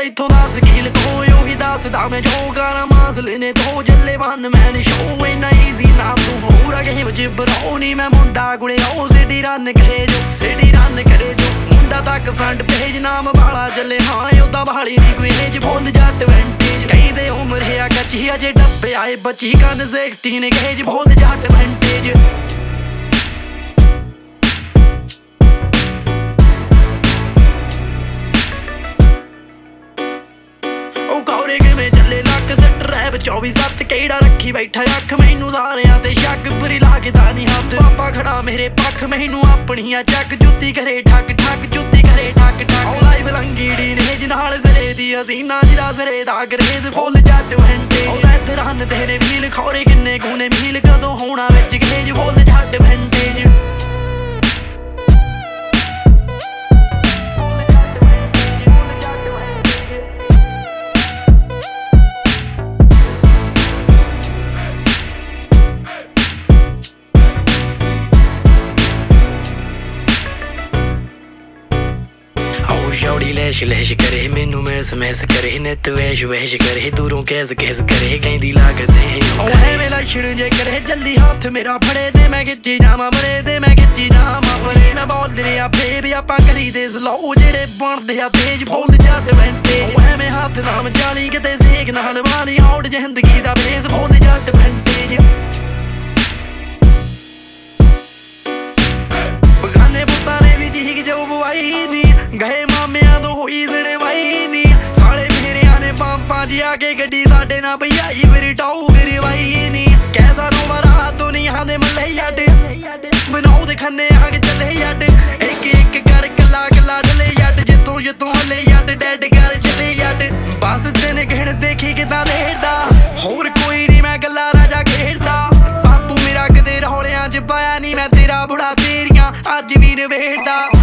ਇੱਥੋਂ ਦੱਸ ਕੀ ਲਕੋਏ ਉਹੀ ਦੱਸਦਾ ਮੈਂ ਜੋ ਗਾਣਾ ਮਾਸਲੇ ਨੇ ਦੋ ਜੱਲੇ ਵਨ ਮੈਨ ਸ਼ੋ ਇੰਨਾ ਈਜ਼ੀ ਨਾ ਤੂੰ ਹੋਰਾ ਗੇਮ ਚ ਬਰੋ ਨੀ ਮੈਂ ਮੁੰਡਾ ਕੁੜੇ ਉਹ ਸਿਟੀ ਰਨ ਕਰੇ ਜੋ ਸਿਟੀ ਰਨ ਕਰੇ ਜੋ ਮੁੰਡਾ ਤੱਕ ਫਰੰਟ ਪੇਜ ਨਾਮ ਵਾਲਾ ਚੱਲੇ ਹਾਂ ਉਹਦਾ ਵਾਲੀ ਨੀ ਕੋਈ ਏਜ ਫੁੱਲ ਜੱਟ ਵੈਂਟੇਜ ਕਹਿੰਦੇ ਉਮਰ ਹੈ ਕੱਚੀ ਅਜੇ ਡੱਬੇ ਆਏ ਬੱਚੀ ਕੰਨ 16 ਗੇਜ ਫੁੱਲ ਜੱਟ ਵੈਂਟੇਜ ਕੌਰੇ ਕਿਵੇਂ ਚੱਲੇ ਲੱਕ ਸੱਟ ਰੈਪ 24/7 ਕਿਹੜਾ ਰੱਖੀ ਬੈਠਾ ਅੱਖ ਮੈਨੂੰ ਸਾਰਿਆਂ ਤੇ ਸ਼ੱਕ ਪਰੀ ਲੱਗਦਾ ਨੀ ਹੱਥ ਪਾਪਾ ਖੜਾ ਮੇਰੇ ਪੱਖ ਮੈਨੂੰ ਆਪਣੀਆਂ ਚੱਕ ਜੁੱਤੀ ਕਰੇ ਠੱਕ ਠੱਕ ਜੁੱਤੀ ਕਰੇ ਠੱਕ ਠੱਕ ਲਾਈਵ ਲੰਗੀੜੀ ਨੇ ਨਾਲ ਸਿਰੇ ਦੀ ਹਸੀਨਾ ਜਿਹੜਾ ਸਿਰੇ ਦਾ ਗਰੇਜ਼ ਫੁੱਲ ਜੱਟ ਵੈਂਟੇਜ ਉਹਦਾ ਇੱਥੇ ਰਨ ਤੇਰੇ ਵੀਲ ਖੌਰੇ ਕਿੰਨੇ ਗੁਨੇ ਮੀਲ ਕਦੋਂ ਹੋਣਾ ਵਿੱਚ ਗੇਜ ਫੁੱਲ ਜੱਟ ਵੈਂਟੇਜ शौड़ी लैश लैश करे मैनू मैस मैस करे नित वैश वैश करे दूरों कैस कैस करे कहती लागत है मेरा छिड़ जे करे जल्दी हाथ मेरा फड़े दे मैं खिच्ची जावा मरे दे मैं खिच्ची जावा मरे मैं बोल दे बेबी आपां करी दे स्लो जेड़े बनदे आ तेज फुल जट वैंटेज मैं हाथ नाम जाली किते सेक नाल वाली हौड़ जिंदगी दा बेस फुल जट वैंटेज बगाने पुत्तां ने दी चीक जो बुआई दी गए मामिया तो होई सने वाई नी साले मेरिया ने पंपा जी आके गड्डी साडे ना भैयाई फिर टाऊ गिरवाई नी कैसा नो बरा तो नहीं आंदे मल्ले याड बनाओ दे खन्ने आगे चले याड एक एक कर कला कला डले याड जितों जितों हले याड डैड कर चले याड बस तेने कहण देखी किदां लेड़दा होर कोई नहीं मैं गल्ला राजा खेड़दा बापू मेरा कदे रौलियां च पाया नहीं मैं तेरा बुढ़ा तेरियां अज भी नवेड़दा